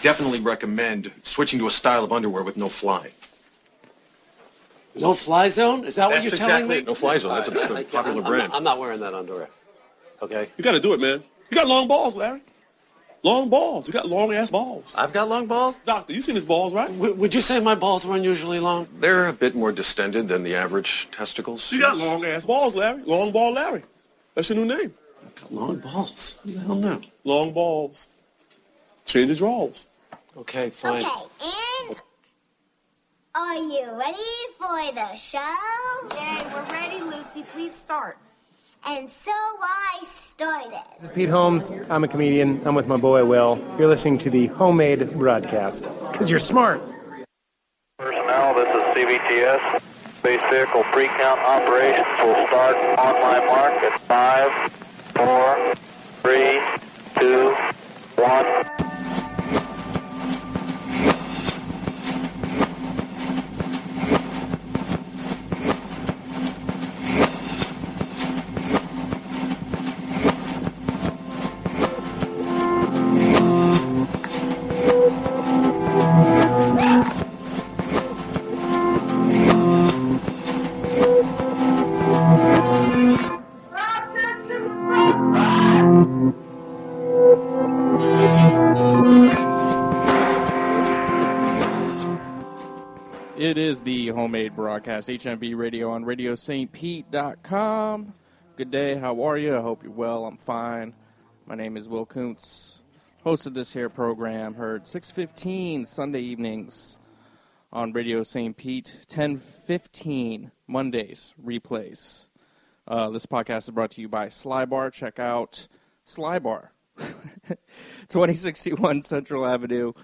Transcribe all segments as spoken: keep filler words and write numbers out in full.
definitely recommend switching to a style of underwear with no fly. No fly zone? Is that That's what you're exactly telling me? it. No fly zone. That's a, that's a popular I'm, brand. I'm, I'm not wearing that underwear. Okay? You got to do it, man. You got long balls, Larry. Long balls. You got long-ass balls. I've got long balls? Doctor, you seen his balls, right? W- would you say my balls were unusually long? They're a bit more distended than the average testicles. You got long-ass balls, Larry. Long ball Larry. That's your new name. I've got long balls. Who the hell knew? Long balls. Change the draws. Okay, fine. Okay, and are you ready for the show? Yay, we're ready, Lucy. Please start. And so I started. This is Pete Holmes. I'm a comedian. I'm with my boy Will. You're listening to the Homemade Broadcast. Because you're smart. Personnel, this is C V T S. Space vehicle pre-count operations will start on my mark at five, four, three, two, one. It is the Homemade Broadcast, H M B Radio on radio st pete dot com. Good day, how are you? I hope you're well, I'm fine. My name is Will Kuntz. Hosted this here program, heard six fifteen Sunday evenings on Radio Saint Pete, ten fifteen Mondays, replays. Uh, this podcast is brought to you by Slybar. Check out Slybar, twenty sixty-one Central Avenue.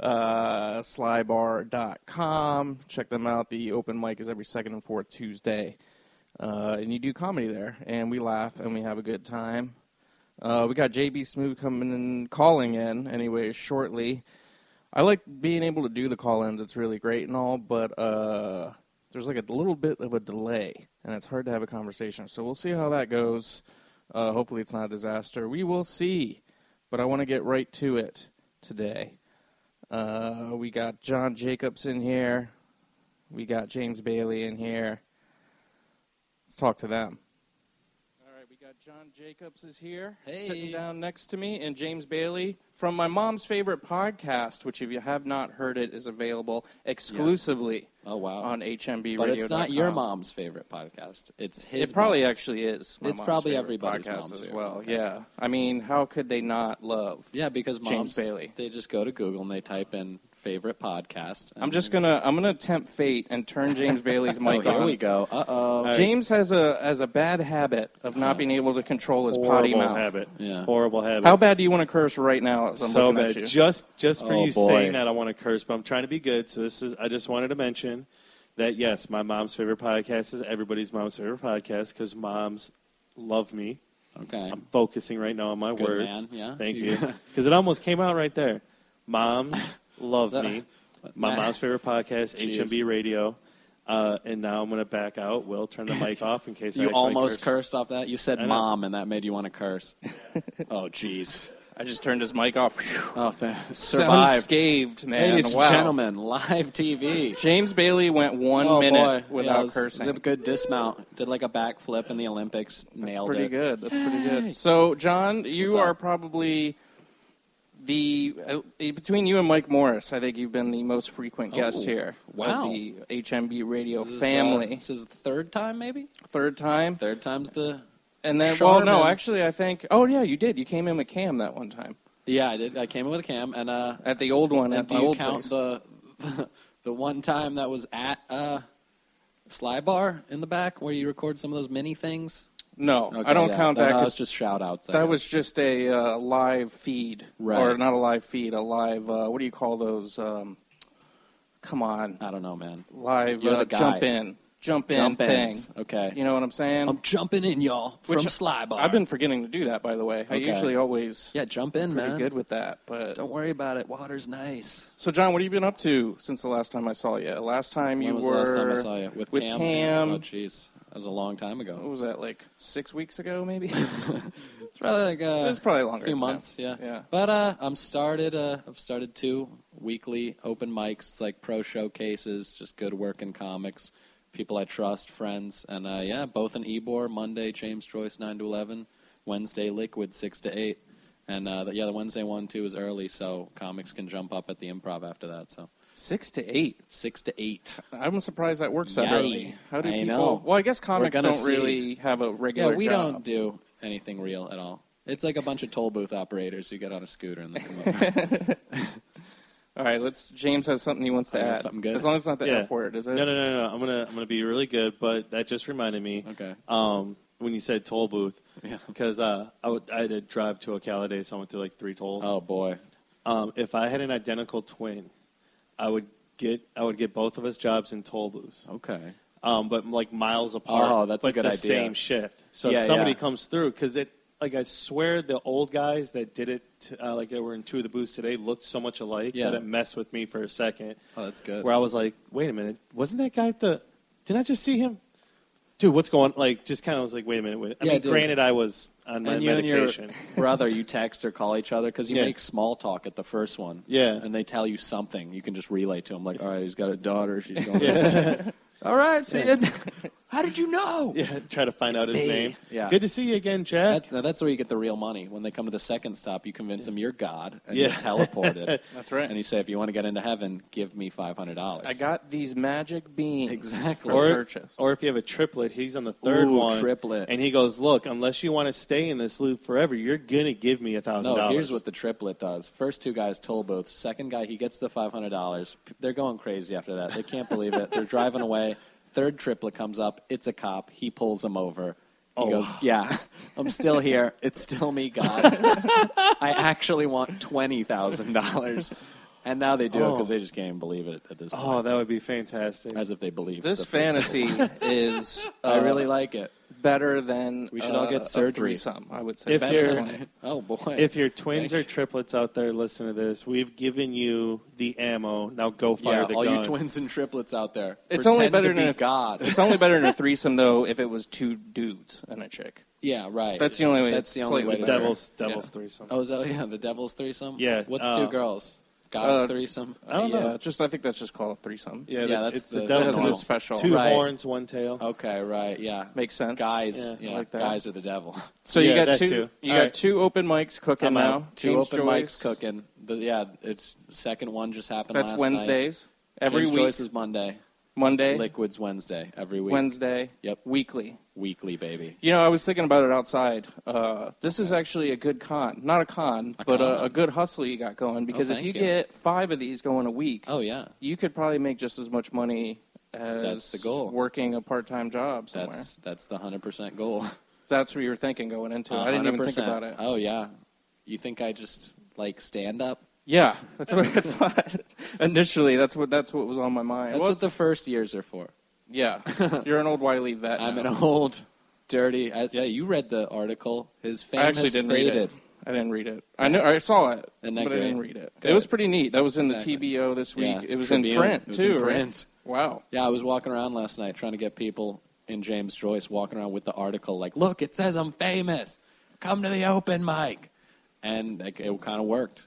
Uh, slybar dot com. Check them out. The open mic is every second and fourth Tuesday. Uh, and you do comedy there. And we laugh and we have a good time. Uh, we got J B Smooth coming and calling in anyway shortly. I like being able to do the call-ins. It's really great and all, but uh, there's like a little bit of a delay. And it's hard to have a conversation. So we'll see how that goes. Uh, hopefully it's not a disaster. We will see. But I want to get right to it today. Uh, we got John Jacobs in here. We got James Bailey in here. Let's talk to them. All right, we got John Jacobs is here, hey. Sitting down next to me, and James Bailey from my mom's favorite podcast, which if you have not heard it, is available exclusively yeah. oh, wow. on H M B but radio dot com. But it's not your mom's favorite podcast. It's his It probably mom's. actually is. My it's mom's probably favorite everybody's podcast mom's as favorite well. podcast. Yeah, I mean, how could they not love? Yeah, because moms, James Bailey. They just go to Google and they type in favorite podcast. I'm just gonna I'm gonna tempt fate and turn James Bailey's mic oh, on. Here we go. Uh oh. James has a has a bad habit of not being able to control his Horrible potty mouth. habit. Yeah. Horrible habit. How bad do you want to curse right now? As I'm so looking bad. At you? Just just for oh, you boy. saying that, I want to curse, but I'm trying to be good. So this is. I just wanted to mention that yes, my mom's favorite podcast is everybody's mom's favorite podcast because moms love me. Okay. I'm focusing right now on my Good words. man. Yeah. Thank you. Because it almost came out right there. Moms love me. My mom's favorite podcast, H M B Radio. Uh, and now I'm going to back out. Will, turn the mic off in case I You actually almost curse. cursed off that? You said mom, and that made you want to curse. oh, jeez. I just turned his mic off. Oh, th- Sounds survived. Scathed, man. Ladies wow. and gentlemen, live T V. James Bailey went one oh, minute boy. without yeah, it was, cursing. It was a good dismount. Did like a backflip in the Olympics. That's Nailed pretty it. good. That's pretty good. So, John, you What's are up? probably the uh, between you and Mike Morris. I think you've been the most frequent guest Oh, here. wow. Of the H M B Radio This is, family. uh, this is the third time, maybe? Third time. Third time's the... And then, well, no, Charmin. actually, I think. Oh, yeah, you did. You came in with Cam that one time Yeah, I did. I came in with a cam, and... Uh, at the old one. and At do my you old count place. the, the the one time that was at uh, Slybar in the back where you record some of those mini things? No, Okay, I don't yeah. count No, that. no, 'cause it's just shout outs. that was just a uh, live feed, Right. or not a live feed, a live. Uh, what do you call those? Um, come on, I don't know, man. live You're uh, the guy. jump in, jump in Jump thing. ins. Okay. You know what I'm saying? I'm jumping in, y'all, from Which Slybar. I've been forgetting to do that, by the way. I Okay. usually always Yeah, jump in, pretty man. good with that. But Don't worry about it. Water's nice. so, John, what have you been up to since the last time I saw you? Last time When you was were the last time I saw you? With, with Cam? Cam. Oh, jeez. That was a long time ago. What was that, like six weeks ago, maybe? It's probably like uh, It was probably longer a few than months, that. yeah. Yeah. But uh, I'm started. Uh, I've started two weekly open mics. It's like pro showcases, just good working comics, people I trust, friends, and uh, yeah, both in Ybor. Monday, James Joyce, nine to eleven. Wednesday, Liquid, six to eight. And uh, the, yeah, the Wednesday one too is early, so comics can jump up at the Improv after that. So six to eight. Six to eight. I'm surprised that works that Yay. early. How do I people? know. Well, I guess We're comics gonna don't see. really have a regular Yeah, we job. don't do anything real at all. It's like a bunch of toll booth operators who get on a scooter and they come up. All right, let's. James has something he wants to I got add. something good? As long as it's not the Yeah. F word, is it? No, no, no, no. I'm gonna I'm gonna be really good, but that just reminded me. Okay. Um, when you said toll booth, Yeah. because uh, I, would, I had to drive to Ocala Day, so I went through like three tolls. Oh boy. Um, if I had an identical twin, I would get I would get both of us jobs in toll booths. Okay. Um, but like miles apart. Oh, that's a but good the idea. same shift. So Yeah, if somebody yeah. comes through, because it like I swear the old guys that did it, uh, like they were in two of the booths today, looked so much alike Yeah. that it messed with me for a second. Oh, that's good. Where I was like, wait a minute, wasn't that guy at the? Didn't I just see him? Dude, what's going? Like, just kind of was like, wait a minute. Wait. I Yeah, mean, dude. granted, I was on my And you medication. and your brother, you text or call each other because you Yeah. make small talk at the first one. Yeah. And they tell you something. You can just relay to them, like, all right, he's got a daughter. She's going Yeah. to All right, Sid. How did you know? Yeah, try to find It's out his me. name. Yeah. Good to see you again, Jack. That's, now that's where you get the real money. When they come to the second stop, you convince them you're God and Yeah. you're teleported. That's right. And you say, if you want to get into heaven, give me five hundred dollars. I got these magic beans. Exactly. For Or, purchase. or if you have a triplet, he's on the third Ooh, one. triplet. And he goes, look, unless you want to stay in this loop forever, you're going to give me a thousand No, dollars. here's what the triplet does. First two guys toll booths. Second guy, he gets the five hundred dollars. They're going crazy after that. They can't believe it. They're driving away. Third triplet comes up. It's a cop. He pulls him over. He Oh. goes, yeah, I'm still here. It's still me, God. I actually want twenty thousand dollars. And now they do it Oh. because they just can't even believe it at this point. Oh, that would be fantastic. As if they believe This the first fantasy is. Uh, I really like it. better than. We should all uh, get a surgery. threesome, I would say. If Better you're- than- Oh, boy. If your twins Thank or triplets out there listen to this, we've given you the ammo. Now go fire yeah, the all gun. you twins and triplets out there. It's pretend only better to than be a, God. It's only better than a threesome though if it was two dudes and a chick. Yeah, right. That's the only way. That's it's the only way slightly to do it. better. Devil's Devil's Yeah. threesome. Oh, is that yeah? The devil's threesome. Yeah, What's uh, two girls? God's uh, threesome. I don't yeah, know. just I think that's just called a threesome. Yeah, Yeah, the- that's it's the- the, that devil's has a two- special- Two Right. horns, one tail. Okay, right. Yeah, Makes sense. guys. Yeah, Yeah, I like that. guys are the devil. So Yeah, you got that two. too. You All got right. two open mics cooking I'm now. out. Two James open Joyce. mics cooking. The, yeah, it's second one just happened. That's last Wednesdays. Night. Every James week. Joyce is Monday. Monday. Liquid's Wednesday. Every week. Wednesday. Yep. Weekly. Weekly, baby. You know, I was thinking about it outside. Uh, this is actually a good con. Not a con, A but con. a, a good hustle you got going. Because Oh, if thank you, you. get five of these going a week, Oh yeah, you could probably make just as much money as That's the goal. working a part-time job somewhere. that's that's the hundred percent goal. That's what you were thinking going into it. I didn't even think one hundred percent. about it. Oh yeah, you think I just like stand up? Yeah, that's what I thought. Initially, that's what that's what was on my mind. That's Well, what the first years are for. yeah, you're an old Wiley vet. I'm now. an old, dirty. I, yeah, you read the article. His fame I actually has didn't faded. read it. I didn't read it. I knew I saw it, Isn't but that I didn't great? read it. Good. It was pretty neat. That was in Exactly. the T B O this week. Yeah, it was Tribune. in print It was too, in right? print. Wow. Yeah, I was walking around last night trying to get people in James Joyce walking around with the article like, look, it says I'm famous. Come to the open mic. And like, it kind of worked.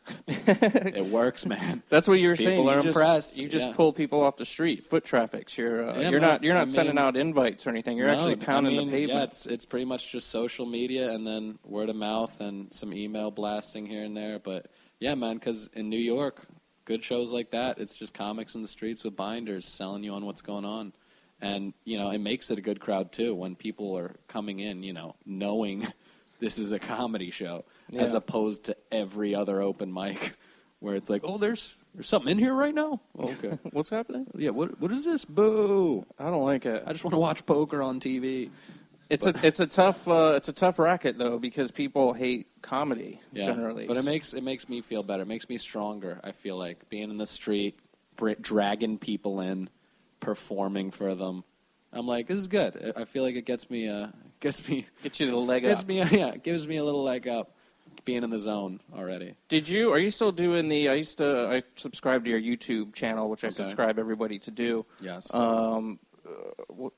It works, man. That's what you were People saying. are you just, impressed. You just Yeah. pull people off the street. Foot traffics. You're uh, Yeah, you're man. not you're not I sending mean- out invites or anything. You're No, actually pounding I mean, the pavement. Yeah, it's it's pretty much just social media and then word of mouth and some email blasting here and there. But yeah, man, because in New York, good shows like that, it's just comics in the streets with binders selling you on what's going on. And, you know, it makes it a good crowd, too, when people are coming in, you know, knowing this is a comedy show, as Yeah. opposed to every other open mic where it's like, oh, there's there's something in here right now? Okay. What's happening? Yeah, what what is this? Boo! I don't like it. I just want to watch poker on T V. It's a it's a tough uh, it's a tough racket though because people hate comedy Yeah, generally. but it makes it makes me feel better. It makes me stronger. I feel like being in the street, br- dragging people in, performing for them. I'm like, this is good. I I feel like it gets me, uh, gets me, Get you the leg gets up. me, yeah, it gives me a little leg up. Being in the zone already. Did you? Are you still doing the? I used to. I subscribe to your YouTube channel, which I Okay. subscribe everybody to do. Yes. Um, uh, what,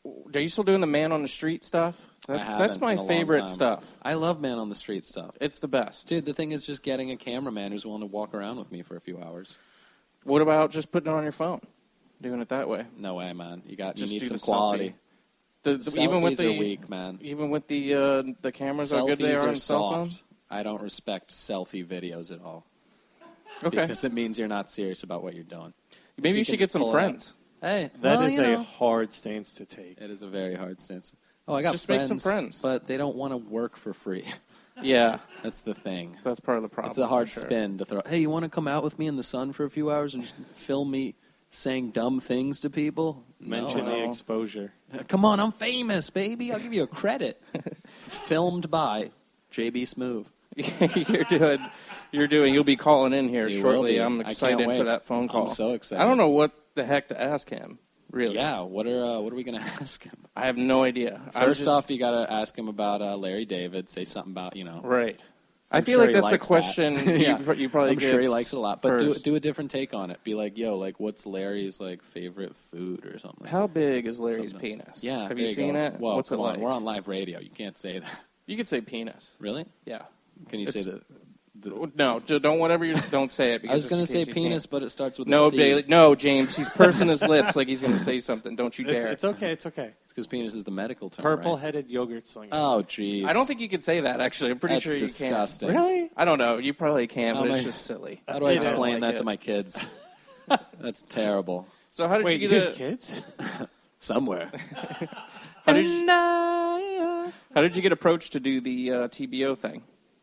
are you still doing the man on the street stuff? That's, I haven't that's my in a long favorite time. stuff. I love man on the street stuff. It's the best. Dude, the thing is just getting a cameraman who's willing to walk around with me for a few hours. What about just putting it on your phone? Doing it that way? No way, man. You got Just you do need some the quality. selfie. The, the, even with Selfies the are weak, man. Even with the uh, the cameras, how good they Selfies are are on cell soft. phones. I don't respect selfie videos at all. Okay. Because it means you're not serious about what you're doing. Maybe If you you should can get just some pull it friends. Hey, That well, is you a know, hard stance to take. it is a very hard stance. Oh, I got Just make friends, some friends. but they don't want to work for free. Yeah, That's the thing. that's part of the problem. It's a hard for sure. spin to throw. Hey, you want to come out with me in the sun for a few hours and just film me saying dumb things to people? Mention No. the exposure. Come on, I'm famous, baby. I'll give you a credit. Filmed by J B Smoove. you're doing. You're doing. You'll be calling in here You will shortly. be. I'm I can't excited wait. for that phone call. I'm so excited. I don't know what the heck to ask him. Really? Yeah, what are uh, what are we going to ask him? I have no idea. I'm First just- off, you got to ask him about uh, Larry David. Say something about, you know. right. I'm I feel sure like he that's a likes question that. you, Yeah. pr- you probably I'm get sure he likes it a lot, but do first. do a different take on it. Be like, yo, like, what's Larry's like favorite food or something? How big is Larry's Something. penis? Yeah, Have there you seen go. it? Well, What's come it on, like? we're on live radio. You can't say that. You could say penis. Really? Yeah. Can you It's- say that? The, No, j- don't whatever you don't say it. Because I was going going to to say penis, but it starts with No, a C. Bailey, no, James. He's pursing his lips like he's going to say something. Don't you It's, dare. it's okay. It's okay. It's because penis is the medical term. right? Purple-headed yogurt slinger. Oh, jeez. I don't think you could say that. Actually, I'm pretty That's sure you disgusting. can. Really? I don't know. You probably can, How but am it's I- just silly. How do I You don't explain like that it. to my kids? That's terrible. So how did Wait, you you get have a, kids? Somewhere. how did you, how did you get approached to do the uh, T B O thing?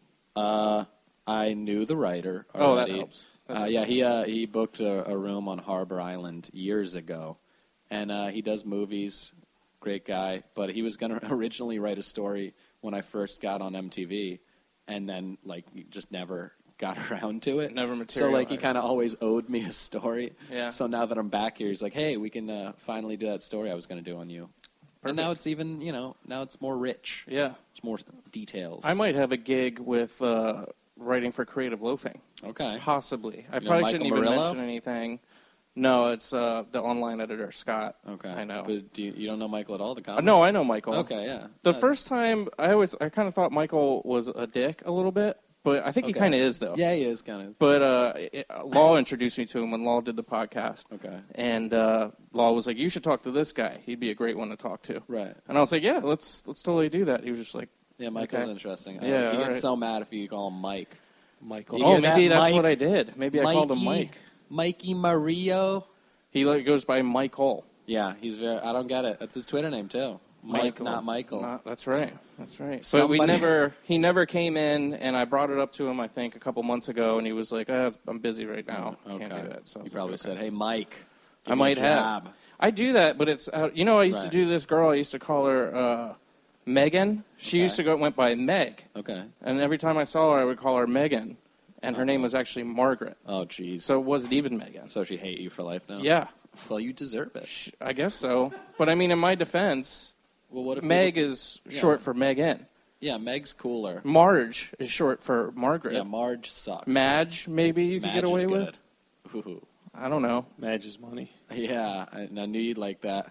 Uh, I knew the writer Oh, that already. helps. That Uh, helps. yeah, he uh, he booked a, a room on Harbor Island years ago, and uh, he does movies. Great guy, but he was going to originally write a story when I first got on M T V, and then like just never got around to it. Never So like he materialized. kind of always owed me a story. Yeah. So now that I'm back here, he's like, "Hey, we can uh, finally do that story I was going to do on you." And now Perfect. it's even, you know, now it's more rich. Yeah. It's more details. I might have a gig with uh, writing for Creative Loafing. Okay. Possibly. I You know probably Michael shouldn't even Murillo? mention anything. No, it's uh, the online editor, Scott. Okay. I know. But do you, you don't know Michael at all, the Uh, comic? no, I know Michael. Okay, yeah. The That's- first time, I always, I kind of thought Michael was a dick a little bit, but I think he Okay. kind of is, though. Yeah, he is kind of. But uh, it, Law introduced me to him when Law did the podcast. Okay. And uh, Law was like, "You should talk to this guy. He'd be a great one to talk to." Right. And I was like, "Yeah, let's let's totally do that." He was just like, Yeah, Michael's okay. interesting. Uh, Yeah, he all gets right. so mad if you call him Mike. Michael. You "Oh, hear that, maybe that's Mike? what I did. Maybe I called him Mikey? Mike." Mikey Mario. He like, goes by Michael. Yeah, he's very. I don't get it. That's his Twitter name too. Mike, Michael. not Michael. Not- that's right. That's right. But Somebody- we never. He never came in, and I brought it up to him. I think a couple months ago, and he was like, uh, "I'm busy right now. I okay. Can't do that." So I you was probably like, said, okay. "Hey, Mike." give I me a might have. job." I do that, but it's uh, you know I used Right. to do this girl. I used to call her uh, Megan. She Okay. used to go went by Meg, Okay. and every time I saw her, I would call her Megan, and her name was actually Margaret. Oh, jeez. So it wasn't even Megan. So she hate you for life now? Yeah, Well, you deserve it. sh- I guess so. But I mean, in my defense, Well, what if Meg people- is Yeah. short for Megan. Yeah, Meg's cooler. Marge is short for Margaret. Yeah, Marge sucks. Madge, maybe you could Madge get away is with. good. Ooh. I don't know. Madge is money. Yeah, I, I knew you'd like that,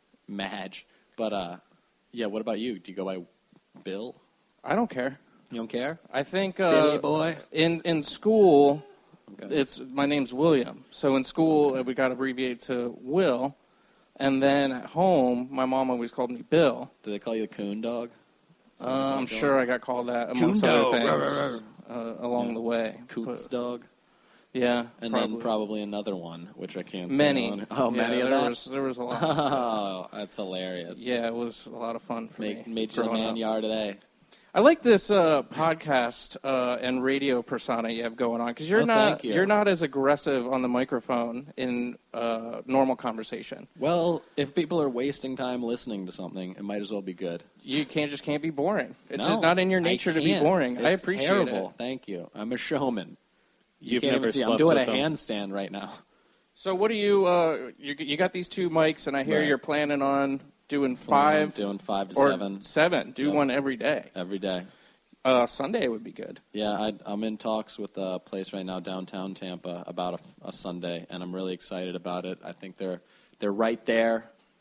Madge. But uh, yeah. What about you? Do you go by Bill? I don't care. You don't care, I think uh, Billy boy? in in school, Okay. it's my name's William. So in school, we got abbreviated to Will, and then at home, my mom always called me Bill. Do they call you the coon dog? Uh, I'm sure I got called that amongst Coon other dog. things Ruh, ruh, uh, along Yeah. the way. Coots But, dog. yeah, And then probably another one, which I can't say. many. on- Oh, Yeah, many of there that? was there was a lot. Oh, that's hilarious. Yeah, it was a lot of fun for Make, me. made you the growing man up. you are today. I like this uh, podcast uh, and radio persona you have going on because you're Oh, not thank you. you're not as aggressive on the microphone in uh, normal conversation. Well, if people are wasting time listening to something, it might as well be good. You can't just can't be boring. It's No, just not in your I nature to be can't. boring. I It's appreciate terrible. it. Thank you. I'm a showman. You You've can't never even see. I'm slept doing a with them. handstand right now. So what do you, uh, you you got these two mics, and I hear Right. you're planning on doing I'm five doing five to or seven seven. Do Yep. one every day. every day. Uh, Sunday would be good. Yeah, I, I'm in talks with a place right now downtown Tampa about a, a Sunday, and I'm really excited about it. I think they're they're right there.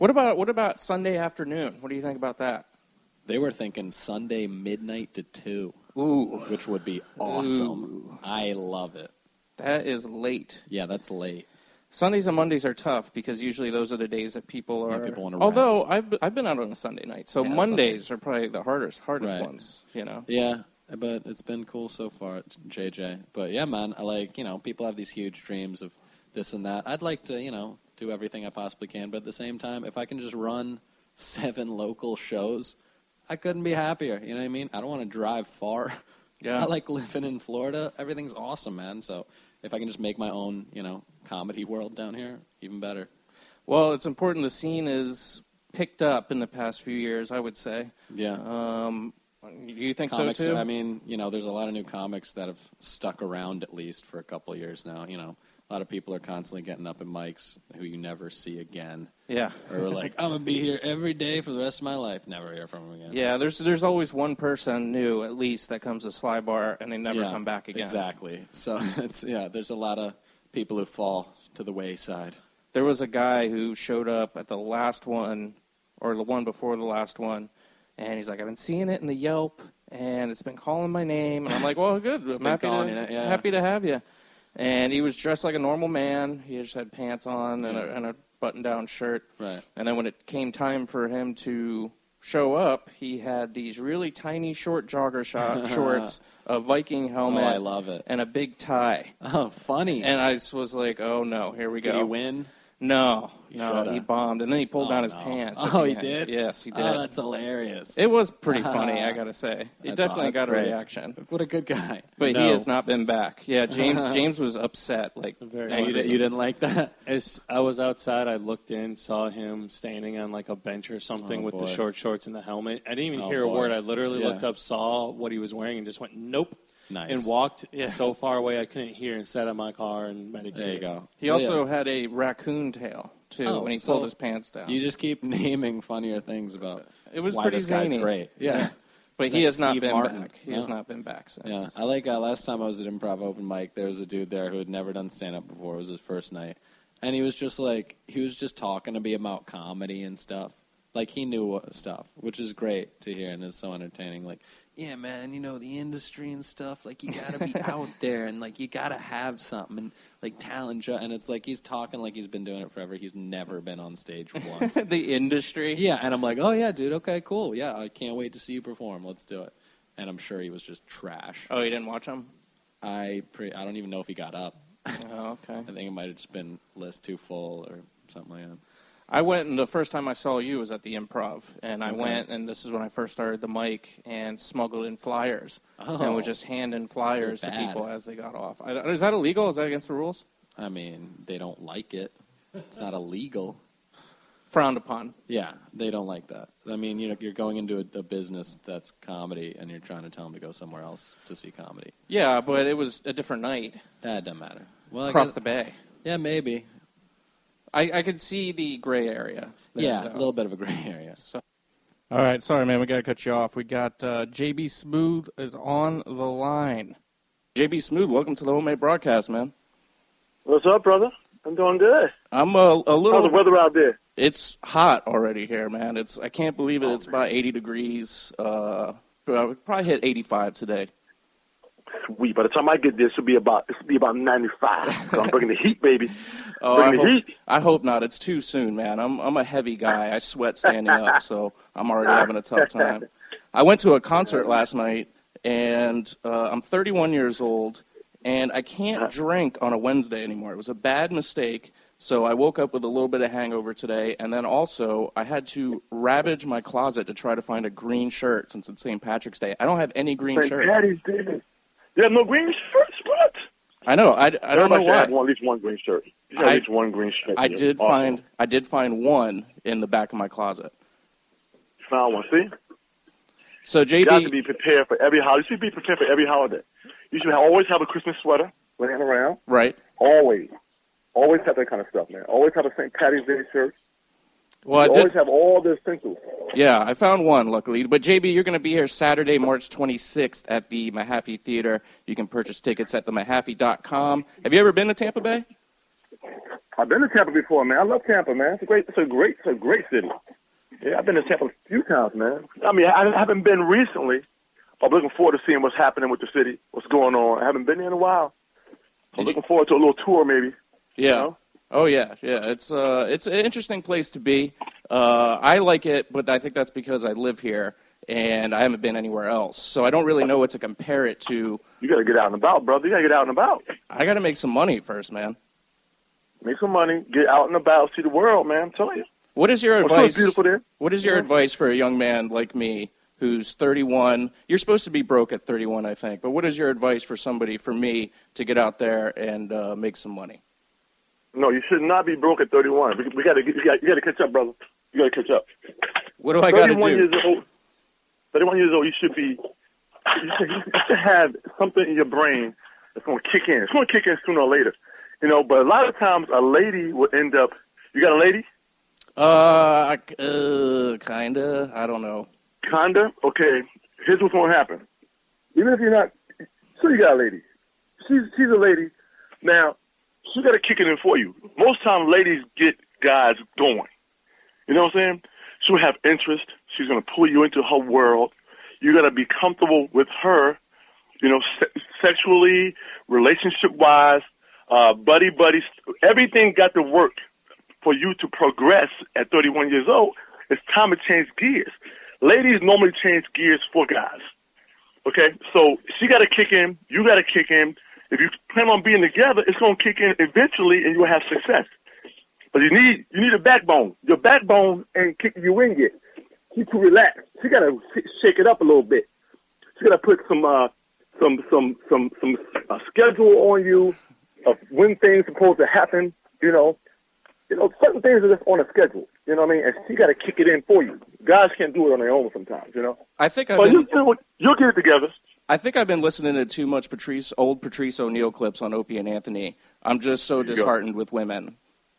What about what about Sunday afternoon? What do you think about that? They were thinking Sunday midnight to two. Ooh. Which would be awesome. Ooh. I love it. That is late. Yeah, that's late. Sundays and Mondays are tough because usually those are the days that people are. Yeah, people want to although rest. I've I've been out on a Sunday night, so Yeah, Mondays are probably the hardest hardest Right. ones. You know. Yeah, but it's been cool so far at J J. But yeah, man, I like, you know, people have these huge dreams of this and that. I'd like to, you know, do everything I possibly can, but at the same time, if I can just run seven local shows, I couldn't be happier. You know what I mean? I don't want to drive far. Yeah. I like living in Florida. Everything's awesome, man. So if I can just make my own, you know, comedy world down here, even better. Well, it's important. The scene is picked up in the past few years, I would say. Yeah. Um, you think Comics, so too? I mean, you know, there's a lot of new comics that have stuck around at least for a couple of years now. You know, a lot of people are constantly getting up at mics who you never see again. Yeah. Or like, I'm gonna be here every day for the rest of my life. Never hear from them again. Yeah, there's there's always one person new at least that comes to Sly Bar and they never Yeah, come back again. Exactly. So it's yeah, there's a lot of people who fall to the wayside. There was a guy who showed up at the last one, or the one before the last one, and he's like, I've been seeing it in the Yelp, and it's been calling my name. And I'm like, well, good. It's I'm been happy calling to, you, yeah. happy to have you. And he was dressed like a normal man. He just had pants on and a, and a button-down shirt. Right. And then when it came time for him to show up, he had these really tiny short jogger shot shorts, a Viking helmet, Oh, I love it. and a big tie. Oh, funny. And I just was like, oh, no, here we go. Did he win? No, You no, shoulda. he bombed, and then he pulled Oh, down his no. pants. at Oh, the he end. did? Yes, he did. Oh, that's hilarious. It was pretty funny, I gotta say. It That's definitely aw- that's got a great. reaction. What a good guy. But No. he has not been back. Yeah, James James was upset. Like, Very Yeah, you, di- you didn't like that? As I was outside, I looked in, saw him standing on like a bench or something Oh, with the boy. short shorts and the helmet. I didn't even Oh, hear boy. a word. I literally Yeah. looked up, saw what he was wearing, and just went, nope. Nice. And walked Yeah. so far away I couldn't hear and sat in my car and meditated. There you go. He Well, also yeah. had a raccoon tail, too, Oh, when he so pulled his pants down. You just keep naming funnier things about It was why pretty this guy's zany. great. Yeah. But he Like has not Steve been Martin. back. He has No. not been back since. Yeah, I like uh, last time I was at Improv Open Mic, there was a dude there who had never done stand-up before. It was his first night. And he was just like, he was just talking to me about comedy and stuff. Like, he knew what stuff, which is great to hear and is so entertaining. Like, yeah, man, you know, the industry and stuff, like, you got to be out there and, like, you got to have something and, like, talent. Jo- and it's like he's talking like he's been doing it forever. He's never been on stage once. The industry? Yeah, and I'm like, oh, yeah, dude, okay, cool. Yeah, I can't wait to see you perform. Let's do it. And I'm sure he was just trash. Oh, you didn't watch him? I pre- I don't even know if he got up. Oh, okay. I think it might have just been list too full or something like that. I went, and the first time I saw you was at the Improv, and I Okay. went, and this is when I first started the mic, and smuggled in flyers, Oh. and was just handing flyers to You're bad. people as they got off. I, is that illegal? Is that against the rules? I mean, they don't like it. It's not illegal. Frowned upon. Yeah, they don't like that. I mean, you know, you're going into a, a business that's comedy, and you're trying to tell them to go somewhere else to see comedy. Yeah, but it was a different night. That doesn't matter. Well, I Across guess- the bay. Yeah, maybe. I, I could see the gray area. there, Yeah, though. a little bit of a gray area. So. All right, sorry, man. We got to cut you off. We got uh, J B Smooth is on the line. J B Smooth, welcome to the Homemade Broadcast, man. What's up, brother? I'm doing good. I'm a, a little. How's the weather out there? It's hot already here, man. It's I can't believe it. It's about eighty degrees. Uh, we probably hit eighty-five today. Sweet. By the time I get there, it'll be about it'll be about ninety-five. I'm bringing the heat, baby. Oh, I bringing the hope, heat. I hope not. It's too soon, man. I'm I'm a heavy guy. I sweat standing up, so I'm already having a tough time. I went to a concert last night, and uh, I'm thirty-one years old, and I can't drink on a Wednesday anymore. It was a bad mistake. So I woke up with a little bit of hangover today, and then also I had to ravage my closet to try to find a green shirt since it's Saint Patrick's Day. I don't have any green Saint shirts. Patty's Day. You have no green shirts? What? I know. I, I don't know Everybody should why. have one, at least one green shirt. You should have I- at least one green shirt. I Yeah, did awesome. find I did find one in the back of my closet. You found one. See? So J You have to B, be prepared for every holiday. You should be prepared for every holiday. You should always have a Christmas sweater laying around. right? Always. Always have that kind of stuff, man. Always have a Saint Patty's Day shirt. Well, I you did. always have all the essentials. Yeah, I found one, luckily. But, J B, you're going to be here Saturday, March twenty-sixth at the Mahaffey Theater. You can purchase tickets at the mahaffey dot com. Have you ever been to Tampa Bay? I've been to Tampa before, man. I love Tampa, man. It's a great, it's a great, it's a great city. Yeah, I've been to Tampa a few times, man. I mean, I haven't been recently. I'm looking forward to seeing what's happening with the city, what's going on. I haven't been there in a while. I'm looking forward to a little tour, maybe. Yeah. You know? Oh yeah, yeah. It's uh, it's an interesting place to be. Uh, I like it, but I think that's because I live here and I haven't been anywhere else, so I don't really know what to compare it to. You got to get out and about, brother. You got to get out and about. I got to make some money first, man. Make some money, get out and about, see the world, man. I'm telling you. What is your Well, it's advice? beautiful there. What is your Yeah. advice for a young man like me who's thirty-one? You're supposed to be broke at thirty-one, I think. But what is your advice for somebody, for me, to get out there and uh, make some money? No, you should not be broke at thirty-one. We, we got to you got you got to catch up, brother. You got to catch up. What do I got to thirty-one do? years old. thirty-one years old. You should be. You should, you should have something in your brain that's going to kick in. It's going to kick in sooner or later, you know. But a lot of times, a lady will end up. You got a lady? Uh, uh, kinda. I don't know. Kinda. Okay. Here's what's going to happen. Even if you're not, so you got a lady. She's she's a lady. Now, she got to kick it in for you. Most times, ladies get guys going. You know what I'm saying? She'll have interest. She's going to pull you into her world. You got to be comfortable with her, you know, se- sexually, relationship-wise, uh, buddy-buddy. Everything got to work for you to progress at thirty-one years old. It's time to change gears. Ladies normally change gears for guys. Okay? So she got to kick in. You got to kick in. If you plan on being together, it's going to kick in eventually, and you'll have success. But you need you need a backbone. Your backbone ain't kicking you in yet. Keep you relaxed. She got to shake it up a little bit. She got to put some uh, some some some some uh, schedule on you of when things supposed to happen. You know, you know certain things are just on a schedule. You know what I mean? And she got to kick it in for you. Guys can't do it on their own sometimes. You know. I think I've but been, you, you you'll get it together. I think I've been listening to too much Patrice, old Patrice O'Neill clips on Opie and Anthony. I'm just so disheartened with women.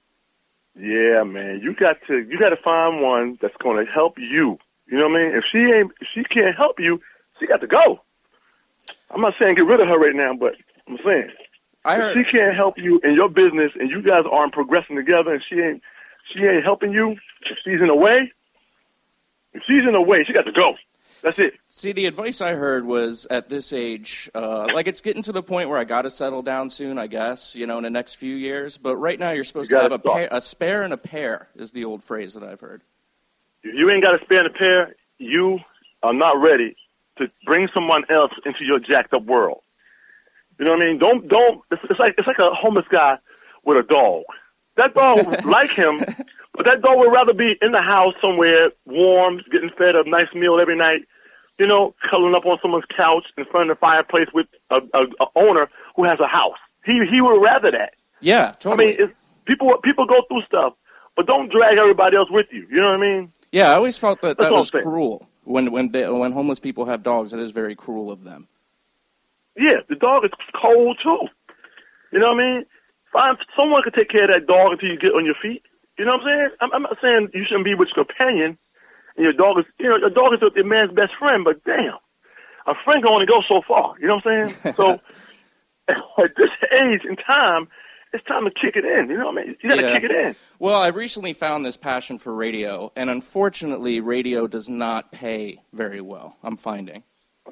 Yeah, man, you got to you got to find one that's going to help you. You know what I mean? If she ain't, if she can't help you, she got to go. I'm not saying get rid of her right now, but I'm saying I heard, if she can't help you in your business and you guys aren't progressing together, and she ain't she ain't helping you, if she's in a way, if she's in a way, she got to go. That's it. See, the advice I heard was at this age, uh, like it's getting to the point where I got to settle down soon, I guess, you know, in the next few years. But right now you're supposed You to have a, gotta pair, a spare and a pair is the old phrase that I've heard. If you ain't got a spare and a pair, you are not ready to bring someone else into your jacked up world. You know what I mean? Don't don't. It's, it's like it's like a homeless guy with a dog. That dog like him, but that dog would rather be in the house somewhere, warm, getting fed a nice meal every night. You know, cuddling up on someone's couch in front of the fireplace with a, a, a owner who has a house. He he would rather that. Yeah, totally. I mean, it's, people people go through stuff, but don't drag everybody else with you. You know what I mean? Yeah, I always felt that That's that what was I'm saying. cruel. When when they, when homeless people have dogs, it is very cruel of them. Yeah, the dog is cold too. You know what I mean? Find someone could take care of that dog until you get on your feet. You know what I'm saying? I'm, I'm not saying you shouldn't be with your companion, and your dog is, you know, your dog is your man's best friend. But damn, a friend can only go so far. You know what I'm saying? So at this age and time, it's time to kick it in. You know what I mean? You got to Yeah. kick it in. Well, I recently found this passion for radio, and unfortunately, radio does not pay very well, I'm finding.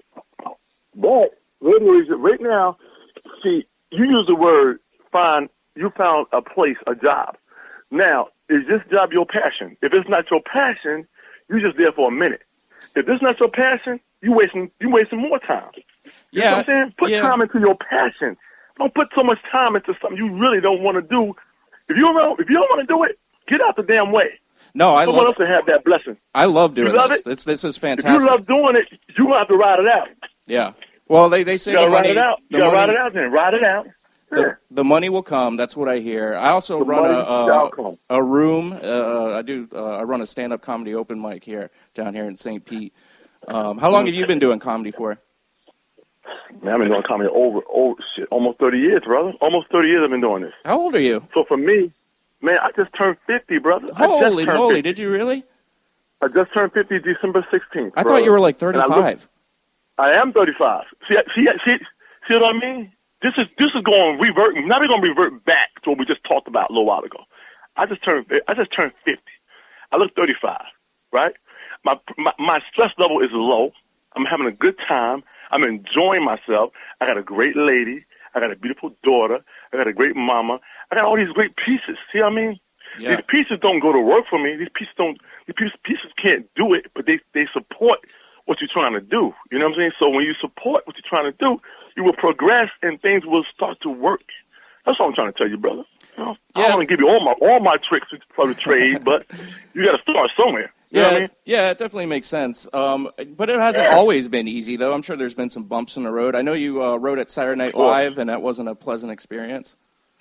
But radio is right now. See, you use the word find. You found a place, a job. Now, is this job your passion? If it's not your passion, you're just there for a minute. If this is not your passion, you wasting you wasting more time. You Yeah, know what I'm saying? Put yeah. time into your passion. Don't put so much time into something you really don't want to do. If you don't, if you don't want to do it, get out the damn way. No, I Someone love else to have that blessing. I love doing You love this. it? This this is If fantastic. you love doing it, you're gonna have to ride it out. Yeah. Well, they they say You gotta the money, ride it out. the You gotta money, ride it out then. Ride it out. Yeah. The, the money will come. That's what I hear. I also The run money a shall uh, come. a room. Uh, I do. Uh, I run a stand-up comedy open mic here down here in Saint Pete. Um, how long have you been doing comedy for? Man, I've been doing comedy over, over shit, almost thirty years, brother. Almost thirty years I've been doing this. How old are you? So for me, man, I just turned fifty, brother. I just Holy turned moly! fifty. Did you really? I just turned fifty December sixteenth. I brother. thought you were like And I, thirty-five. look, I am thirty-five. See, see, see, see what I mean? this is this is going revert. Now we're going to revert back to what we just talked about a little while ago. I just turned I just turned fifty. I look thirty-five, right? My, my my stress level is low. I'm having a good time. I'm enjoying myself. I got a great lady. I got a beautiful daughter. I got a great mama. I got all these great pieces. See what I mean? Yeah. These pieces don't go to work for me. These pieces don't. These pieces, pieces can't do it, but they they support what you're trying to do. You know what I'm saying? So when you support what you're trying to do, you will progress and things will start to work. That's what I'm trying to tell you, brother. You know, Yeah. I don't want to give you all my all my tricks for the trade, but you got to start somewhere. You Yeah, know what I mean? yeah, it definitely makes sense. Um, but it hasn't always been easy, though. I'm sure there's been some bumps in the road. I know you uh, wrote at Saturday Night Sure. Live, and that wasn't a pleasant experience.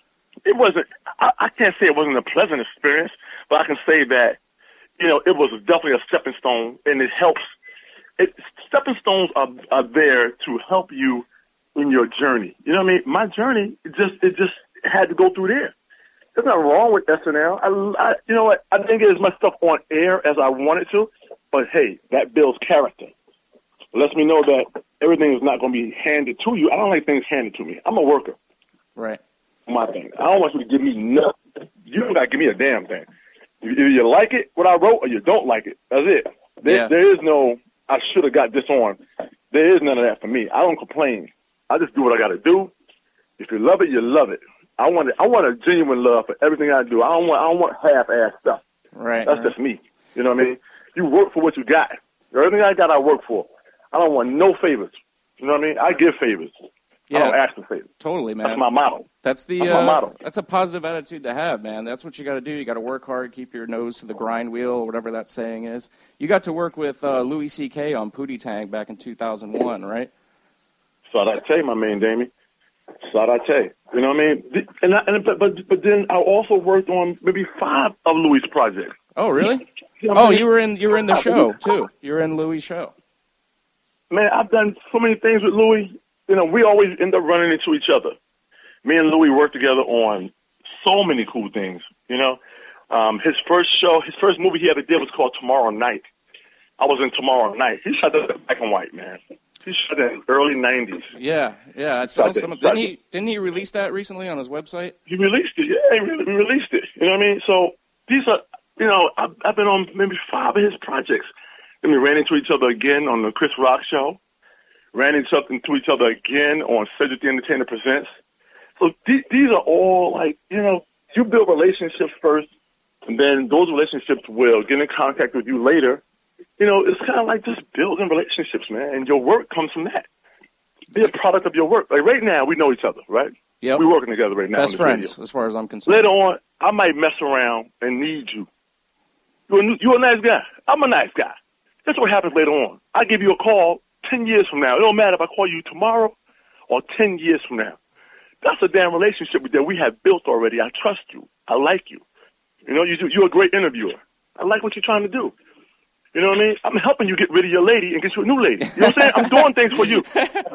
It wasn't. I, I can't say it wasn't a pleasant experience, but I can say that you know it was definitely a stepping stone, and it helps. It, stepping stones are are there to help you in your journey. You know what I mean? My journey, it just it just had to go through there. There's nothing wrong with S N L. I, I, you know what? I didn't get as much stuff on air as I wanted to, but hey, that builds character. It lets me know that everything is not going to be handed to you. I don't like things handed to me. I'm a worker. Right. My thing. I don't want you to give me nothing. You don't got to give me a damn thing. Either you like it, what I wrote, or you don't like it. That's it. There, Yeah. there is no, I should have got this on. There is none of that for me. I don't complain. I just do what I got to do. If you love it, you love it. I want it, I want a genuine love for everything I do. I don't want I don't want half-ass stuff. Right. That's right. just me. You know what I mean? You work for what you got. Everything I got, I work for. I don't want no favors. You know what I mean? I give favors. Yeah. I don't ask for favors. Totally, man. That's my motto. That's the That's my uh, motto. that's a positive attitude to have, man. That's what you got to do. You got to work hard, keep your nose to the grind wheel, or whatever that saying is. You got to work with uh, Louis C K on Pootie Tang back in two thousand one, right? Saudate, my man, Damien. Saudate. You know what I mean? And, I, and but, but but then I also worked on maybe five of Louis' projects. Oh, really? You know what I Oh, mean? you were in you were in the show too. You were in Louis' show. Man, I've done so many things with Louis. You know, we always end up running into each other. Me and Louis worked together on so many cool things. You know, um, his first show, his first movie he ever did was called Tomorrow Night. I was in Tomorrow Night. He shot that in black and white, man. He shot that in the early nineties. Yeah, yeah. I saw Shot that- some. shot Didn't that. he? Didn't he release that recently on his website? He released it. Yeah, he re- he released it. You know what I mean? So these are, you know, I've, I've been on maybe five of his projects. Then we ran into each other again on the Chris Rock show. Ran into into each other again on Cedric the Entertainer Presents. So th- these are all like, you know, you build relationships first, and then those relationships will get in contact with you later. You know, it's kind of like just building relationships, man, and your work comes from that. Be a product of your work. Like right now, we know each other, right? Yep. We're working together right now. Best on this friends, radio. as far as I'm concerned. Later on, I might mess around and need you. You're a, you're a nice guy. I'm a nice guy. That's what happens later on. I give you a call ten years from now. It don't matter if I call you tomorrow or ten years from now. That's a damn relationship that we have built already. I trust you. I like you. You know, you do, you're a great interviewer. I like what you're trying to do. You know what I mean? I'm helping you get rid of your lady and get you a new lady. You know what I'm saying? I'm doing things for you.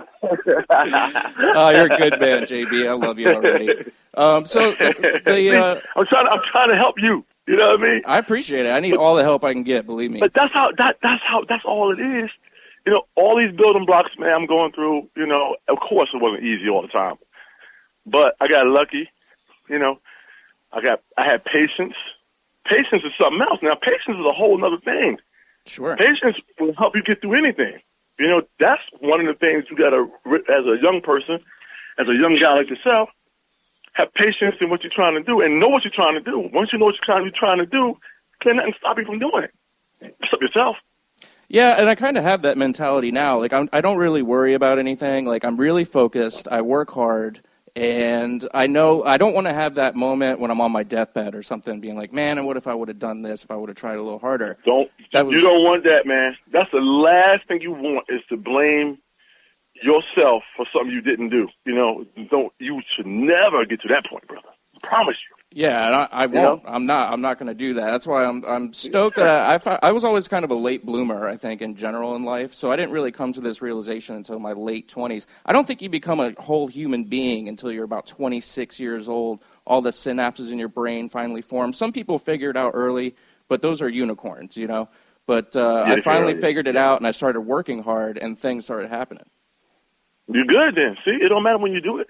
Oh, you're a good man, J B. I love you already. Um, so the, the uh, I'm trying. To, I'm trying to help you. You know what I mean? I appreciate it. I need all the help I can get. Believe me. But that's how. That that's how. That's all it is. You know, all these building blocks, man. I'm going through. You know, of course it wasn't easy all the time, but I got lucky. You know, I got. I had patience. Patience is something else. Now, patience is a whole other thing. Sure. Patience will help you get through anything. You know, that's one of the things you got to, as a young person, as a young guy like yourself, have patience in what you're trying to do and know what you're trying to do. Once you know what you're trying, you're trying to do, can't nothing stop you from doing it. Stop yourself. Yeah, and I kind of have that mentality now. Like, I'm, I don't really worry about anything. Like, I'm really focused. I work hard. And I know I don't want to have that moment when I'm on my deathbed or something being like, man, and what if I would have done this, if I would have tried a little harder? Don't That was- You don't want that, man. That's the last thing you want is to blame yourself for something you didn't do. You know, don't. You should never get to that point, brother. I promise you. Yeah, and I, I won't. I'm not. I'm not going to do that. That's why I'm. I'm stoked that I, I. fi- I was always kind of a late bloomer, I think, in general in life. So I didn't really come to this realization until my late twenties. I don't think you become a whole human being until you're about twenty-six years old. All the synapses in your brain finally form. Some people figure it out early, but those are unicorns, you know. But uh, Yeah, I finally sure, yeah. figured it out, and I started working hard, and things started happening. You're good then. See, it don't matter when you do it.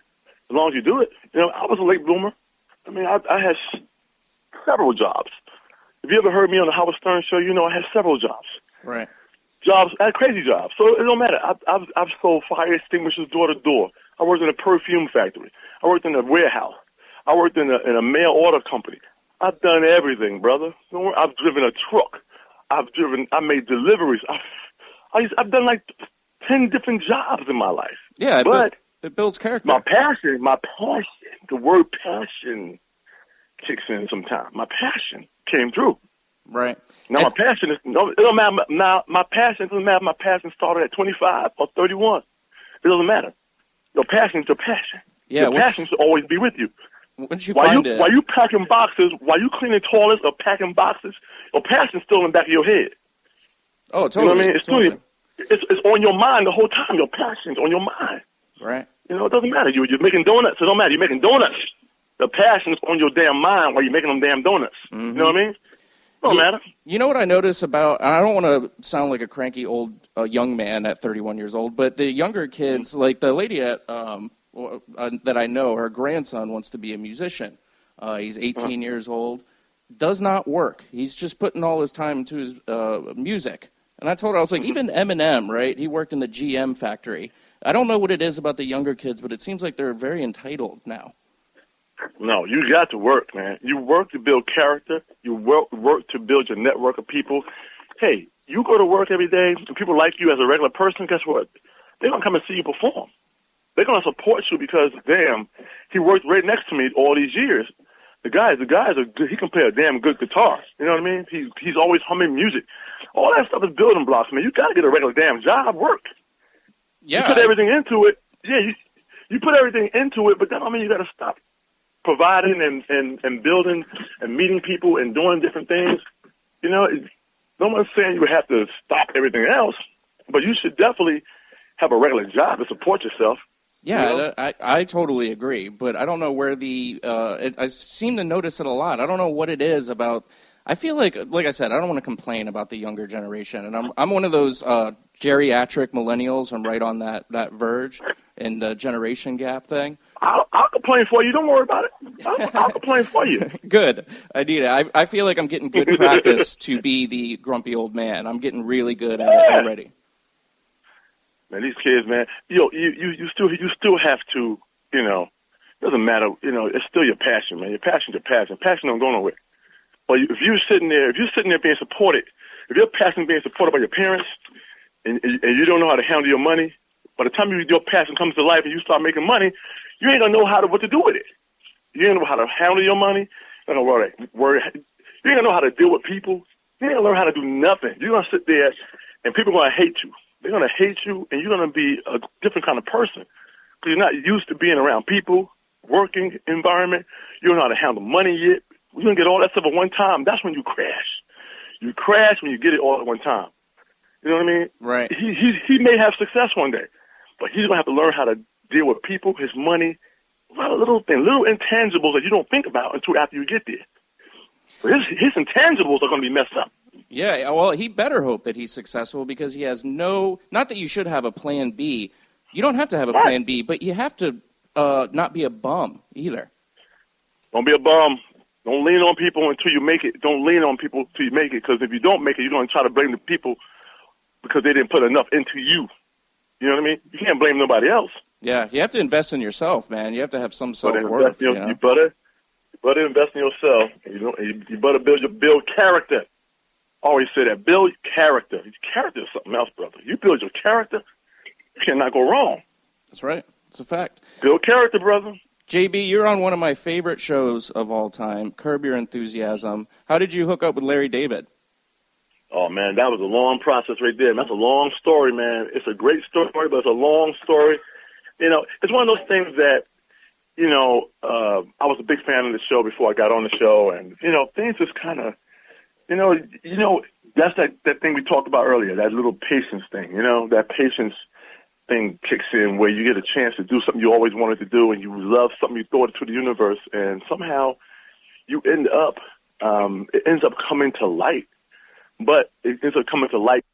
as long as you do it. You know, I was a late bloomer. I mean, I, I had s- several jobs. If you ever heard me on the Howard Stern show, you know I had several jobs. Right. Jobs, I had crazy jobs. So it don't matter. I've, I've, I've sold fire extinguishers door to door. I worked in a perfume factory. I worked in a warehouse. I worked in a, in a mail order company. I've done everything, brother. Don't worry. I've driven a truck. I've driven, I made deliveries. I've, I used, I've done like ten different jobs in my life. Yeah, but it builds character. My passion, my passion, the word passion kicks in sometimes. My passion came through. Right. Now and, my passion is, no, it don't matter. Now my passion, it doesn't matter if my passion started at twenty-five or thirty-one. It doesn't matter. Your passion is your passion. Yeah, your which, passion should always be with you. Once you while find you, it. While you packing boxes, while you cleaning toilets or packing boxes, your passion's still in the back of your head. Oh, totally. You know what I mean? It's, totally. still, it's, it's on your mind the whole time. Your passion's on your mind. Right. You know, it doesn't matter. You, you're making donuts. It don't matter. You're making donuts. The passion's on your damn mind while you're making them damn donuts. Mm-hmm. You know what I mean? It don't you, matter. You know what I notice about, and I don't want to sound like a cranky old uh, young man at thirty-one years old, but the younger kids, mm-hmm. like the lady at um, uh, that I know, her grandson wants to be a musician. Uh, he's eighteen uh-huh. years old. Does not work. He's just putting all his time into his uh, music. And I told her, I was like, even Eminem, right? He worked in the G M factory. I don't know what it is about the younger kids, but it seems like they're very entitled now. No, you got to work, man. You work to build character. You work, work to build your network of people. Hey, you go to work every day, and people like you as a regular person, guess what? They're going to come and see you perform. They're going to support you because, damn, he worked right next to me all these years. The guy, the guy is a good, he can play a damn good guitar. You know what I mean? He, he's always humming music. All that stuff is building blocks, man. You got to get a regular damn job, work. Yeah. You put everything into it. Yeah, you, you put everything into it, but that don't mean you got to stop providing and, and, and building and meeting people and doing different things. You know, no one's saying you have to stop everything else, but you should definitely have a regular job to support yourself. Yeah, you know? I, I totally agree, but I don't know where the uh, – it, I seem to notice it a lot. I don't know what it is about – I feel like, like I said, I don't want to complain about the younger generation, and I'm I'm one of those uh, geriatric millennials. I'm right on that, that verge and the generation gap thing. I'll, I'll complain for you. Don't worry about it. I'll, I'll complain for you. Good. I need it. I, I feel like I'm getting good practice to be the grumpy old man. I'm getting really good at yeah. it already. Man, these kids, man, yo, you, you, you still you still have to, you know, doesn't matter, you know, it's still your passion, man. Your passion's your passion. Passion don't go nowhere. But if you're sitting there, if you're sitting there being supported, if your passion being supported by your parents, and, and you don't know how to handle your money, by the time you, your passion comes to life and you start making money, you ain't gonna know how to what to do with it. You ain't gonna know how to handle your money. You ain't gonna worry. worry. You ain't gonna know how to deal with people. You ain't gonna learn how to do nothing. You're gonna sit there, and people are gonna hate you. They're going to hate you, and you're going to be a different kind of person because you're not used to being around people, working environment. You don't know how to handle money yet. You're going to get all that stuff at one time. That's when you crash. You crash when you get it all at one time. You know what I mean? Right. He he, he may have success one day, but he's going to have to learn how to deal with people, his money, a lot of little things, little intangibles that you don't think about until after you get there. So his, his intangibles are going to be messed up. Yeah, well, he better hope that he's successful because he has no – not that you should have a plan B. You don't have to have a plan B, but you have to uh, not be a bum either. Don't be a bum. Don't lean on people until you make it. Don't lean on people until you make it because if you don't make it, you're going to try to blame the people because they didn't put enough into you. You know what I mean? You can't blame nobody else. Yeah, you have to invest in yourself, man. You have to have some self-worth. Invest in your, you know? you, better, you better invest in yourself. You, know, you, you better build your build character. Always say that. Build character. Character is something else, brother. You build your character, you cannot go wrong. That's right. It's a fact. Build character, brother. J B, you're on one of my favorite shows of all time, Curb Your Enthusiasm. How did you hook up with Larry David? Oh, man, that was a long process right there. That's a long story, man. It's a great story, but it's a long story. You know, it's one of those things that, you know, uh, I was a big fan of the show before I got on the show, and, you know, things just kind of, You know, you know, that's that, that thing we talked about earlier, that little patience thing, you know, that patience thing kicks in where you get a chance to do something you always wanted to do and you love something you thought to the universe and somehow you end up, um, it ends up coming to light. But it ends up coming to light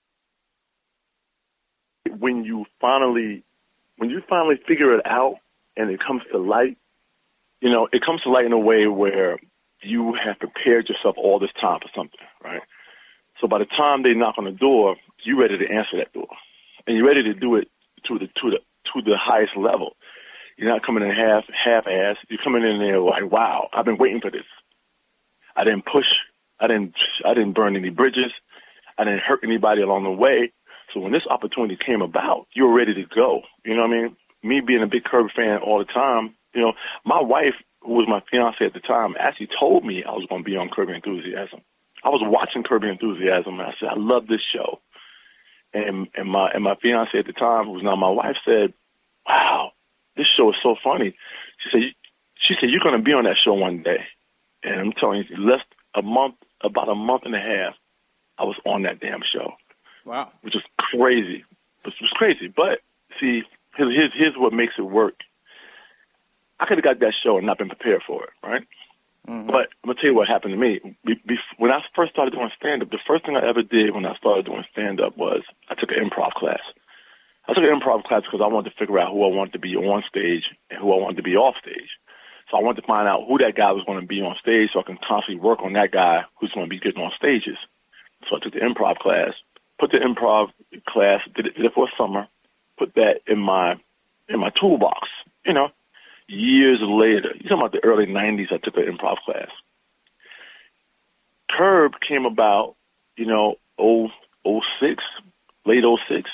when you finally, when you finally figure it out and it comes to light, you know, it comes to light in a way where you have prepared yourself all this time for something, right? So by the time they knock on the door, you're ready to answer that door, and you're ready to do it to the to the to the highest level. You're not coming in half half ass. You're coming in there like, wow, I've been waiting for this. I didn't push. I didn't. I didn't burn any bridges. I didn't hurt anybody along the way. So when this opportunity came about, you were ready to go. You know what I mean? Me being a big Curb fan all the time. You know, my wife, who was my fiance at the time, actually told me I was going to be on Curb Your Enthusiasm. I was watching Curb Your Enthusiasm, and I said, I love this show. And and my and my fiance at the time, who's now my wife, said, wow, this show is so funny. She said, she said, you're going to be on that show one day. And I'm telling you, less a month, about a month and a half, I was on that damn show. Wow. Which is crazy. Which was crazy. But, see, here's, here's what makes it work. I could have got that show and not been prepared for it, right? Mm-hmm. But I'm going to tell you what happened to me. Be, be, when I first started doing stand-up, the first thing I ever did when I started doing stand-up was I took an improv class. I took an improv class because I wanted to figure out who I wanted to be on stage and who I wanted to be off stage. So I wanted to find out who that guy was going to be on stage so I can constantly work on that guy who's going to be getting on stages. So I took the improv class, put the improv class, did it, did it for a summer, put that in my in my toolbox. You know, years later, you're talking about the early nineties, I took an improv class. Curb came about, you know, oh, oh six, late oh six.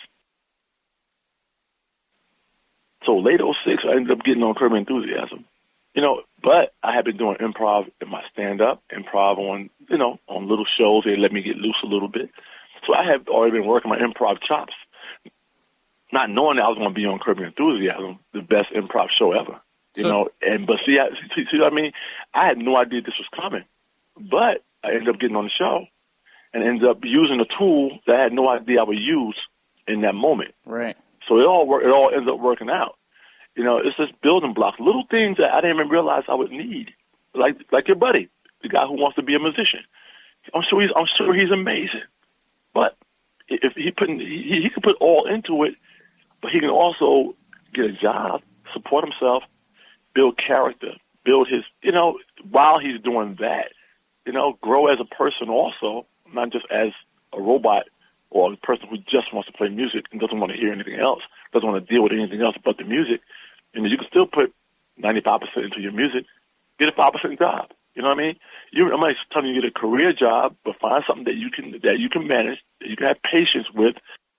So late oh six, I ended up getting on Curb Your Enthusiasm. You know, but I had been doing improv in my stand-up, improv on, you know, on little shows. They let me get loose a little bit. So I had already been working my improv chops, not knowing that I was going to be on Curb Your Enthusiasm, the best improv show ever. You so, know, and but see, I, see, see what I mean? I had no idea this was coming, but I ended up getting on the show and ended up using a tool that I had no idea I would use in that moment. Right. So it all work, it all ends up working out. You know, it's just building blocks, little things that I didn't even realize I would need, like like your buddy, the guy who wants to be a musician. I'm sure he's I'm sure he's amazing, but if he put he, he can put all into it, but he can also get a job, support himself, build character, build his, you know, while he's doing that, you know, grow as a person also, not just as a robot or a person who just wants to play music and doesn't want to hear anything else, doesn't want to deal with anything else but the music. And you can still put ninety-five percent into your music, get a five percent job. You know what I mean? You, I'm not telling you to get a career job, but find something that you can that you can manage, that you can have patience with,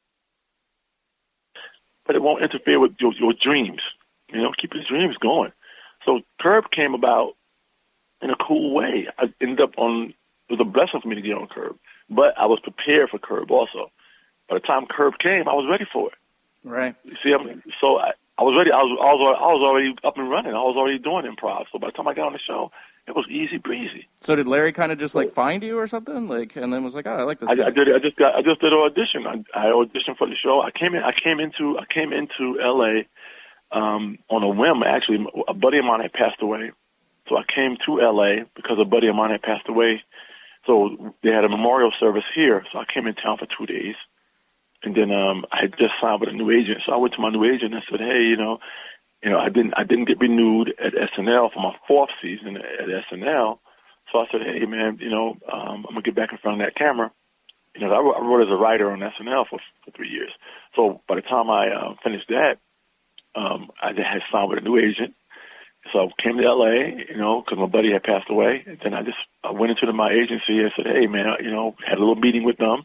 but it won't interfere with your, your dreams. You know, keep your dreams going. So Curb came about in a cool way. I ended up on, it was a blessing for me to get on Curb, but I was prepared for Curb also. By the time Curb came, I was ready for it. Right. You see, I mean, so I, I was ready. I was, I was, I was already up and running. I was already doing improv. So by the time I got on the show, it was easy breezy. So did Larry kind of just like find you or something, like, and then was like, oh, I like this I, guy. I did. I just got. I just did an audition. I, I auditioned for the show. I came in. I came into. I came into L A um, on a whim. Actually, a buddy of mine had passed away, so I came to L A because a buddy of mine had passed away. So they had a memorial service here. So I came in town for two days. And then um, I had just signed with a new agent, so I went to my new agent and said, "Hey, you know, you know, I didn't, I didn't get renewed at S N L for my fourth season at S N L." So I said, "Hey, man, you know, um, I'm gonna get back in front of that camera." You know, I wrote, I wrote as a writer on S N L for, for three years. So by the time I uh, finished that, um, I had signed with a new agent. So I came to L A, you know, because my buddy had passed away. And then I just I went into the, my agency and said, "Hey, man, you know, had a little meeting with them."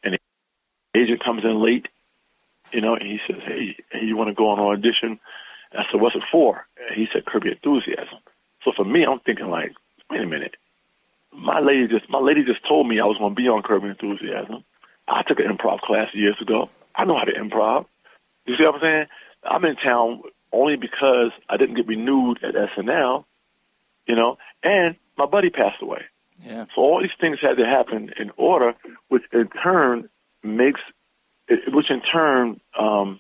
Agent comes in late, you know, and he says, hey, hey you want to go on an audition? And I said, what's it for? And he said, Curb Your Enthusiasm. So for me, I'm thinking like, wait a minute. My lady just my lady just told me I was going to be on Curb Your Enthusiasm. I took an improv class years ago. I know how to improv. You see what I'm saying? I'm in town only because I didn't get renewed at S N L, you know, and my buddy passed away. Yeah. So all these things had to happen in order, which in turn makes, which in turn um,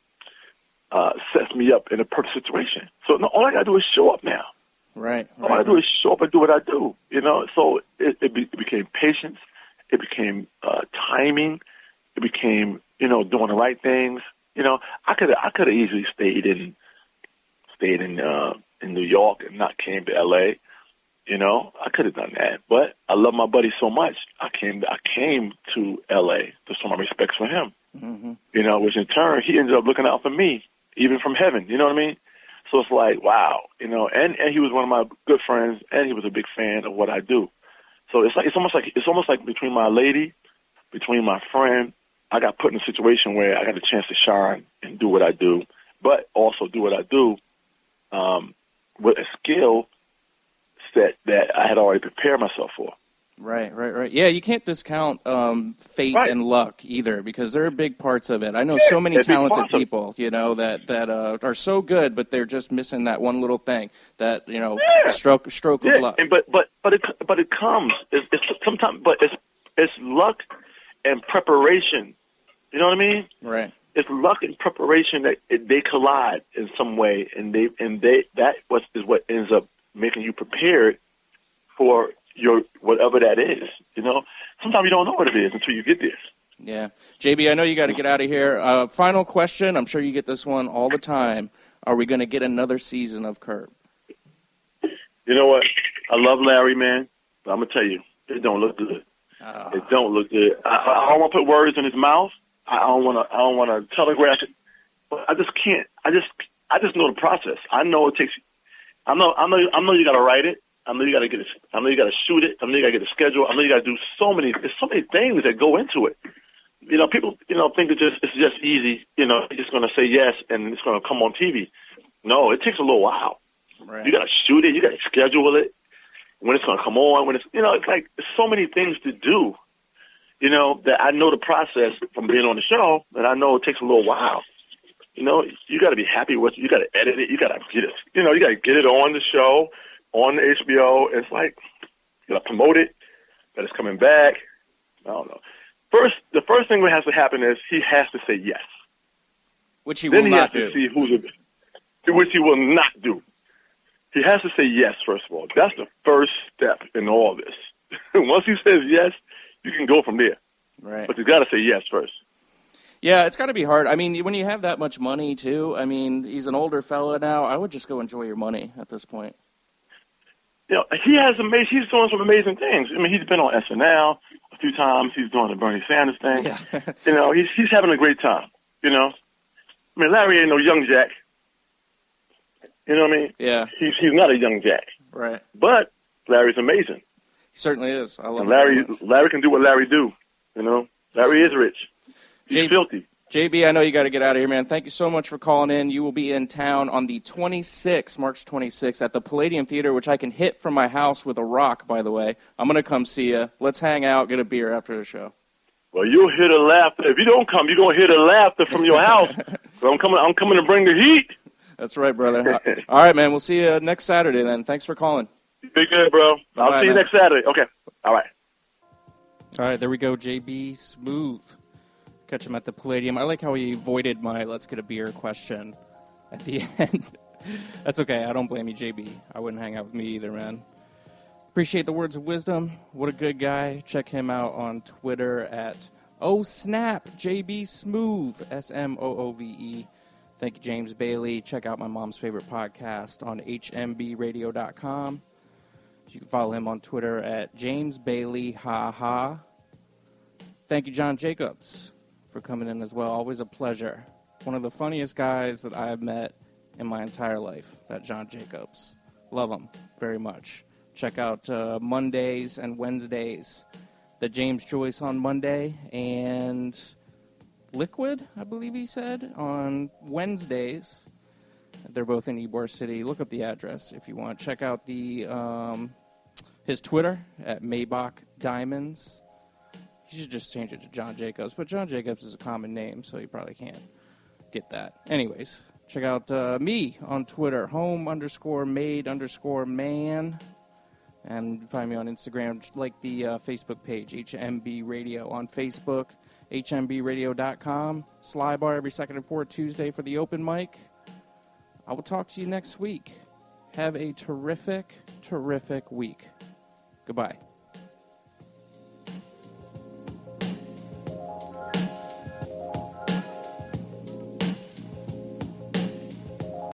uh, sets me up in a perfect situation. So no, all I got to do is show up now. Right. All right. I got to do is show up and do what I do. You know, so it, it, be, it became patience. It became uh, timing. It became, you know, doing the right things. You know, I could I could have easily stayed in stayed in uh, in New York and not came to L A. You know, I could have done that, but I love my buddy so much. I came I came to L A to show my respects for him. Mm-hmm. You know, which in turn he ended up looking out for me, even from heaven. You know what I mean? So it's like, wow, you know, and, and he was one of my good friends, and he was a big fan of what I do. So it's like it's almost like it's almost like between my lady, between my friend, I got put in a situation where I got a chance to shine and do what I do, but also do what I do um, with a skill set that I had already prepared myself for. Right, right, right. Yeah, you can't discount um, fate Right. and luck either, because there are big parts of it. I know Yeah, so many they're big talented parts of it. people, you know, that that uh, are so good, but they're just missing that one little thing, that you know, Yeah. stroke stroke Yeah, of luck. and but but but it but it comes. It's, it's sometimes, but it's it's luck and preparation. You know what I mean? Right. It's luck and preparation that it, they collide in some way, and they and they that was is what ends up making you prepared for your whatever that is. You know, sometimes you don't know what it is until you get there. Yeah. J B, I know you got to get out of here. Uh, final question. I'm sure you get this one all the time. Are we going to get another season of Curb? You know what? I love Larry, man, but I'm gonna tell you, it don't look good. Uh, It don't look good. I, I don't want to put words in his mouth. I don't want to. I don't want to telegraph it. But I just can't. I just. I just know the process. I know it takes. I know. I know. I know you got to write it. I know you got to get it. I know you got to shoot it. I know you got to get a schedule. I know you got to do so many. There's so many things that go into it. You know, people. You know, think it's just it's just easy. You know, you're just going to say yes and it's going to come on T V. No, it takes a little while. Right. You got to shoot it. You got to schedule it. When it's going to come on. When it's you know, it's like there's so many things to do. You know that I know the process from being on the show, and I know it takes a little while. You know, you got to be happy with it. You got to edit it. You got to get it. You know, you got to get it on the show, on the H B O. It's like you got to promote it. That it's coming back. I don't know. First, the first thing that has to happen is he has to say yes. Which he then will he not has do. to see who's a, which he will not do. He has to say yes first of all. That's the first step in all this. Once he says yes, you can go from there. Right. But you got to say yes first. Yeah, it's got to be hard. I mean, when you have that much money, too, I mean, he's an older fella now. I would just go enjoy your money at this point. You know, he has amazing. He's doing some amazing things. I mean, he's been on S N L a few times. He's doing the Bernie Sanders thing. Yeah. You know, he's he's having a great time. You know, I mean, Larry ain't no young Jack. You know what I mean? Yeah. He's he's not a young Jack. Right. But Larry's amazing. He certainly is. I love And Larry him. Larry can do what Larry do. You know, Larry is rich. He's J- filthy. J B, I know you got to get out of here, man. Thank you so much for calling in. You will be in town on the twenty-sixth, March twenty-sixth, at the Palladium Theater, which I can hit from my house with a rock, by the way. I'm going to come see you. Let's hang out, get a beer after the show. Well, you'll hear the laughter. If you don't come, you're gonna hear the laughter from your house. So I'm coming. I'm coming to bring the heat. That's right, brother. All right, man. We'll see you next Saturday then. Thanks for calling. Be good, bro. I'll Bye, see you man. next Saturday. Okay. All right. All right, there we go. J B Smooth. Catch him at the Palladium. I like how he avoided my let's get a beer question at the end. That's okay. I don't blame you, J B. I wouldn't hang out with me either, man. Appreciate the words of wisdom. What a good guy. Check him out on Twitter at oh snap J B Smooth, S M O O V E. Thank you, James Bailey. Check out my mom's favorite podcast on H M B radio dot com. You can follow him on Twitter at James Bailey Ha Ha. Thank you, John Jacobs, for coming in as well. Always a pleasure. One of the funniest guys that I have met in my entire life, that John Jacobs. Love him very much. Check out uh, Mondays and Wednesdays. The James Joyce on Monday and Liquid, I believe he said, on Wednesdays. They're both in Ybor City. Look up the address if you want. Check out the um, his Twitter at Maybach Diamonds. You should just change it to John Jacobs, but John Jacobs is a common name, so you probably can't get that. Anyways, check out uh, me on Twitter, home underscore made underscore man. And find me on Instagram, like the uh, Facebook page, H M B Radio on Facebook, H M B radio dot com. Sly Bar every second and fourth Tuesday for the open mic. I will talk to you next week. Have a terrific, terrific week. Goodbye.